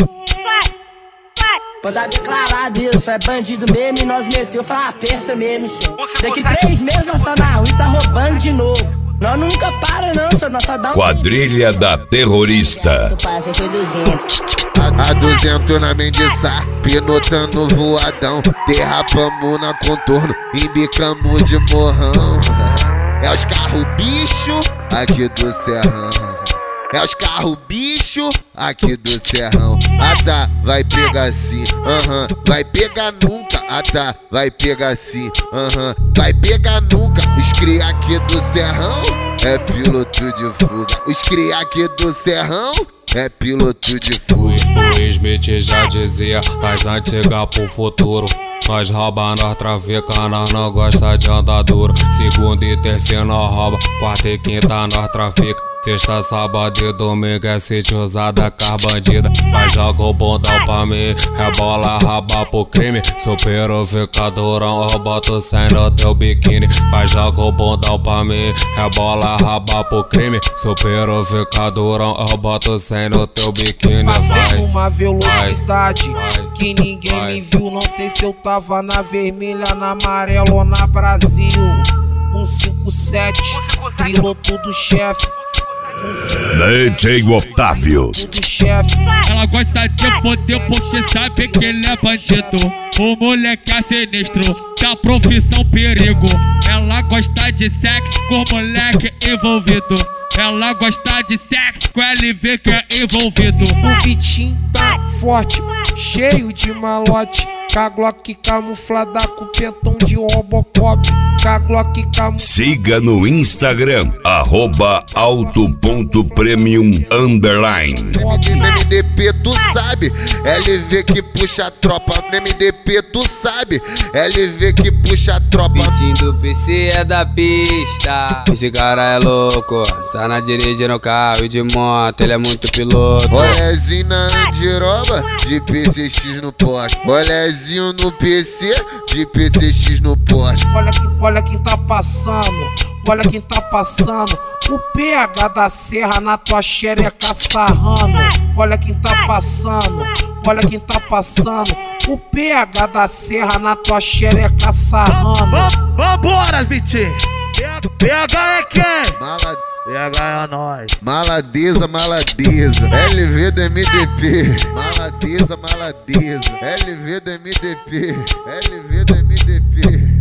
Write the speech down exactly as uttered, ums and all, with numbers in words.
Quando tá declarado isso, é bandido mesmo e nós meteu, fala a peça mesmo, senhor. Daqui três meses nós tá na rua e tá roubando de novo. Nós nunca para não, senhor, nós só dá um... Quadrilha da Terrorista. A, a duzentos na Mendiçá, pinotando voadão. Derrapamos na contorno, embicamos de morrão. É os carro bicho aqui do Serrão. É os carro bicho aqui do Serrão. Ah tá, vai pegar assim, aham, uh-huh. Vai pegar nunca, ah tá, vai pegar assim, aham, uh-huh. Vai pegar nunca. Os cria aqui do Serrão é piloto de fuga. Os cria aqui do Serrão é piloto de fuga. O Smith já dizia, das antigas pro futuro. Nós rouba, nós trafica, nós não gosta de andar duro. Segunda e terceira nós rouba, quarta e quinta nós trafica. Sexta, sábado e domingo é sítio usada com as bandida. Vai joga o bundão pra mim, rebola, raba pro crime. Supero fica durão, eu boto cem no teu biquíni. Vai joga o bundão pra mim, rebola, raba pro crime. Supero fica durão, eu boto cem no teu biquíni. Passei numa velocidade vai, que ninguém vai. Me viu. Não sei se eu tava na vermelha, na amarela ou na Brasil. um cinco sete, piloto do chefe. D J Otávio. Ela gosta de poder porque sabe que ele é bandido. O moleque é sinistro, da profissão perigo. Ela gosta de sexo com moleque envolvido. Ela gosta de sexo com L V que é envolvido. O Vitinho tá forte, cheio de malote. Com a Glock camuflada com pentão de Robocop. Com a Glock camuflada. Siga no Instagram, arroba auto.premium underline. No M D P tu sabe, L V que puxa a tropa. No M D P tu sabe, L V que puxa a tropa. Vitinho do P C é da pista. Esse cara é louco, sai na dirigir no carro e de moto, ele é muito piloto. Rolezinho na andiroba, de P C X no poste. Rolezinho no P C, de P C X no poste. Olha, olha quem tá passando, olha quem tá passando. O P H da Serra na tua xereca sarrando. Olha quem tá passando, olha quem tá passando. O P H da Serra na tua xereca sarrando. Vambora, Vitinho. P H é quem? Mala... P H é nós. Maladeza, maladeza. L V do M D P. Maladeza, maladeza. L V do M D P. L V do M D P.